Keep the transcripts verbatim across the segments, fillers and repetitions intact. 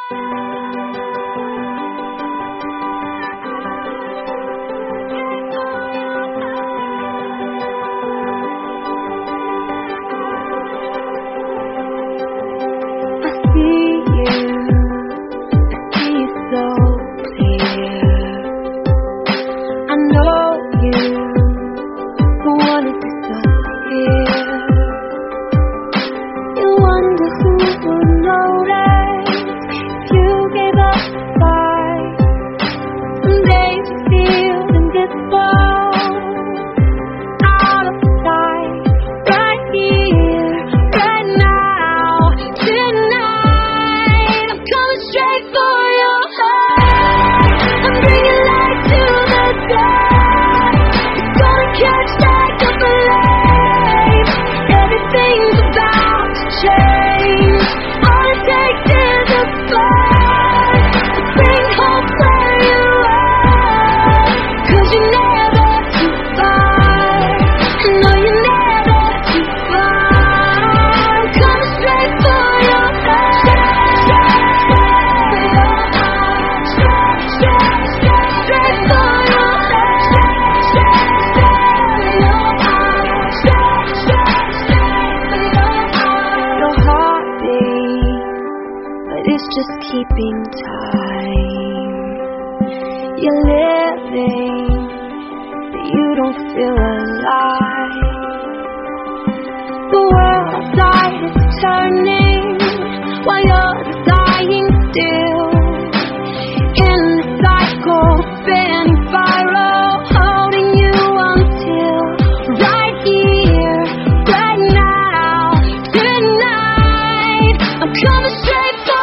Just keeping time. You're living, but you don't feel alive. The world outside is turning while you're dying still. In the cycle, spinning spiral, holding you until right here, right now, tonight. I'm coming straight for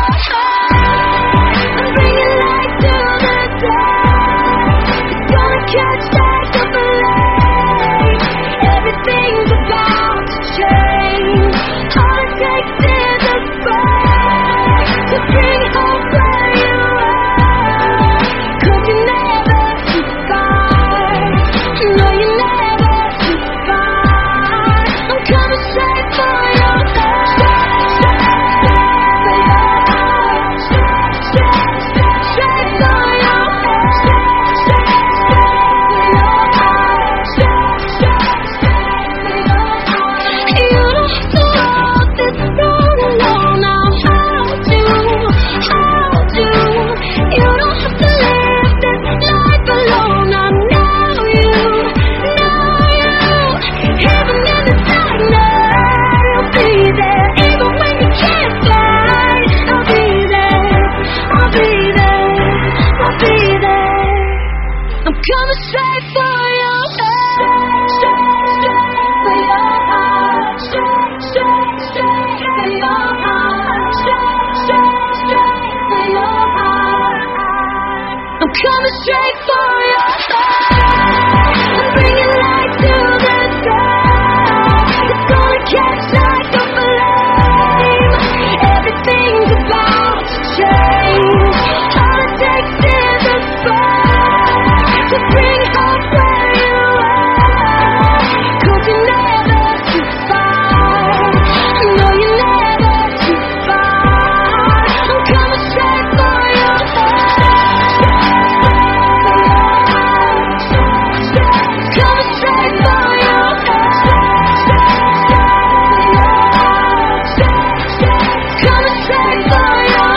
coming straight for your heart, straight, straight for your heart, straight, straight, straight for your heart, straight, straight, straight for your heart. I'm coming straight for your heart. I'm bringing light to the dark. It's gonna catch like a flame. Everything's about to change. All it takes is a spark to bring hope where you are. 'Cause you're never too far. No, you're never too far. I'm coming straight for your heart. Coming straight for your heart. Coming straight for your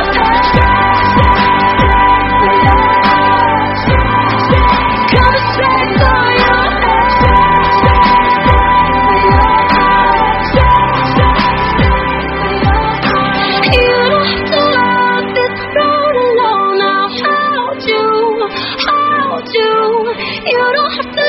Coming straight for your You don't have to walk this road alone. I'll hold you, hold you. You don't have to